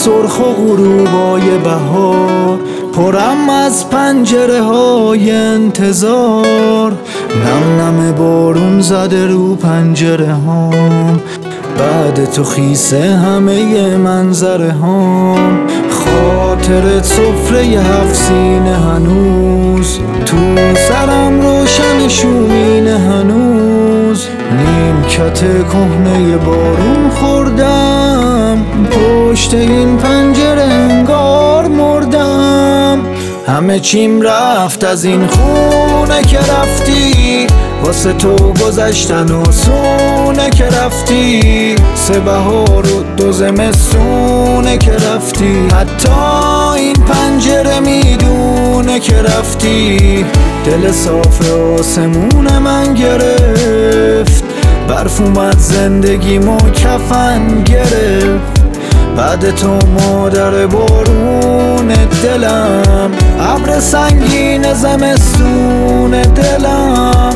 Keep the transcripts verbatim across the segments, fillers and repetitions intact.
سرخ و غروبای بهار، پرم از پنجره های انتظار. نم نم بارون زده رو پنجره هام، بعد تو خیسه همه منظره هام. خاطرت سفره هفت سینه هنوز، تو سرم روشن شومینه هنوز. نیمکت کهنه بارون خوردم، پشت این پنجره انگار مردم. همه چیم رفت از این خونه که رفتی، واسه تو گذشتن و سونه که رفتی. سه بهار و دو زمستونه که رفتی، حتی این پنجره میدونه که رفتی. دل صاف آسمون من گرفت، برف اومد زندگیمو کفن گرفت. بعد تو مادر بارون دلم، ابر سنگین زمستون دلم.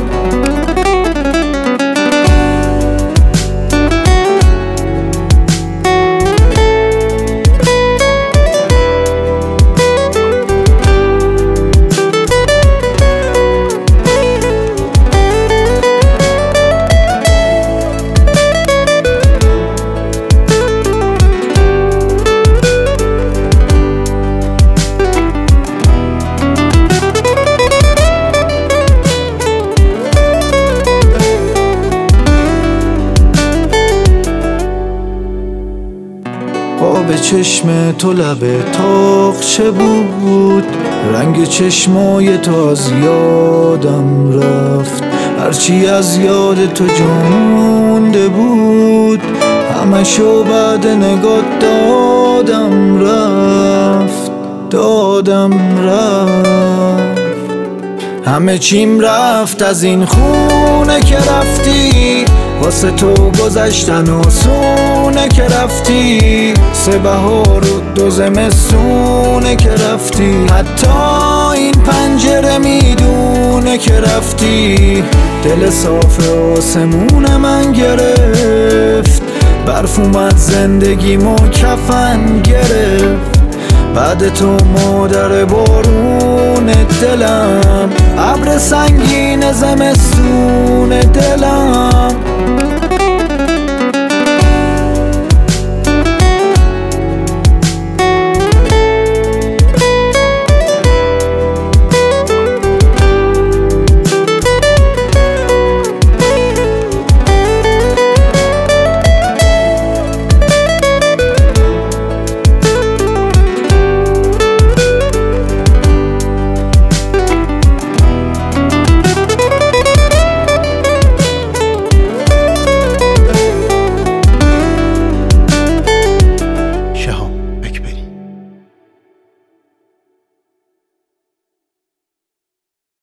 آب چشم تو لب تاقچه بود، رنگ چشمای تو از یادم رفت. هرچی از یاد تو جانده بود، همشو بعد نگاه دادم رفت، دادم رفت. همه چیم رفت از این خونه که رفتی، واسه تو گذشتن و سونه که رفتی. سه بهار و دو زمستونه که رفتی، حتی این پنجره میدونه که رفتی. دل صاف آسمون من گرفت، برف اومد زندگیمو کفن گرفت. بعد تو مادر بارون دلم، ابر سنگین زمستون دلم.